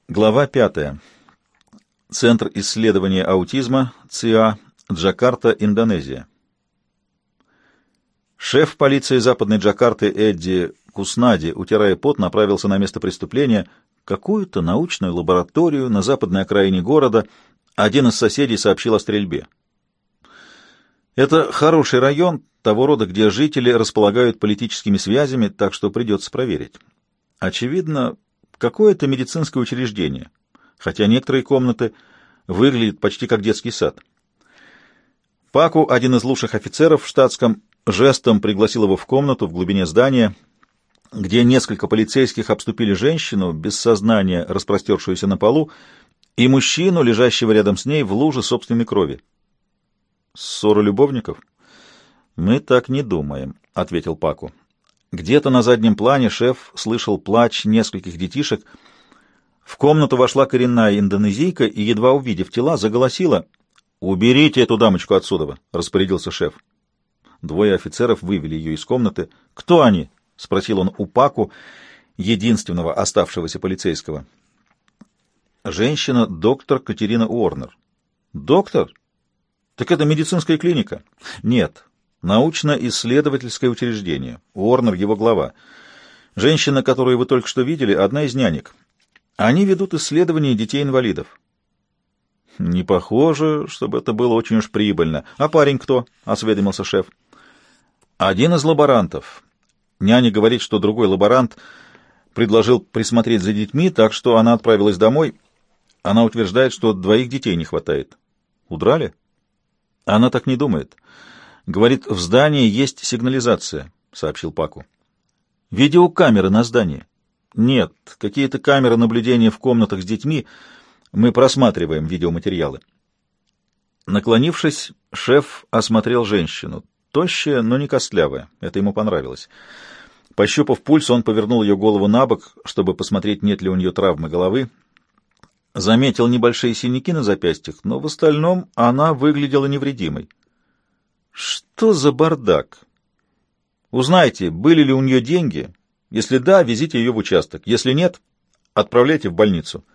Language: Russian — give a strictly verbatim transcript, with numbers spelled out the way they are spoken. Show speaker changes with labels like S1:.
S1: Глава пятая. Центр исследования аутизма, ЦИА, Джакарта, Индонезия. Шеф полиции Западной Джакарты Эдди Куснади, утирая пот, направился на место преступления, какую-то научную лабораторию на западной окраине города. Один из соседей сообщил о стрельбе. Это хороший район, того рода, где жители располагают политическими связями, так что придется проверить. Очевидно, какое-то медицинское учреждение, хотя некоторые комнаты выглядят почти как детский сад. Паку, один из лучших офицеров в штатском, жестом пригласил его в комнату в глубине здания, где несколько полицейских обступили женщину, без сознания распростершуюся на полу, и мужчину, лежащего рядом с ней в луже собственной крови. «Ссора любовников?» «Мы так не думаем», — ответил Паку. Где-то на заднем плане шеф слышал плач нескольких детишек. В комнату вошла коренная индонезийка и, едва увидев тела, заголосила: «Уберите эту дамочку отсюда!» — распорядился шеф. Двое офицеров вывели ее из комнаты. «Кто они?» — спросил он у Паку, единственного оставшегося полицейского. «Женщина, доктор Катерина Уорнер». «Доктор? Так это медицинская клиника?» «Нет. Научно-исследовательское учреждение. Уорнер — его глава. Женщина, которую вы только что видели, одна из нянек. Они ведут исследования детей-инвалидов». «Не похоже, чтобы это было очень уж прибыльно. А парень кто?» — осведомился шеф. «Один из лаборантов. Няня говорит, что другой лаборант предложил присмотреть за детьми, так что она отправилась домой. Она утверждает, что двоих детей не хватает». «Удрали?» «Она так не думает. Говорит, в здании есть сигнализация», — сообщил Паку. «Видеокамеры на здании?» «Нет, какие-то камеры наблюдения в комнатах с детьми. Мы просматриваем видеоматериалы». Наклонившись, шеф осмотрел женщину. Тощая, но не костлявая. Это ему понравилось. Пощупав пульс, он повернул ее голову на бок, чтобы посмотреть, нет ли у нее травмы головы. Заметил небольшие синяки на запястьях, но в остальном она выглядела невредимой. «Что за бардак? Узнайте, были ли у нее деньги. Если да, везите ее в участок. Если нет, отправляйте в больницу».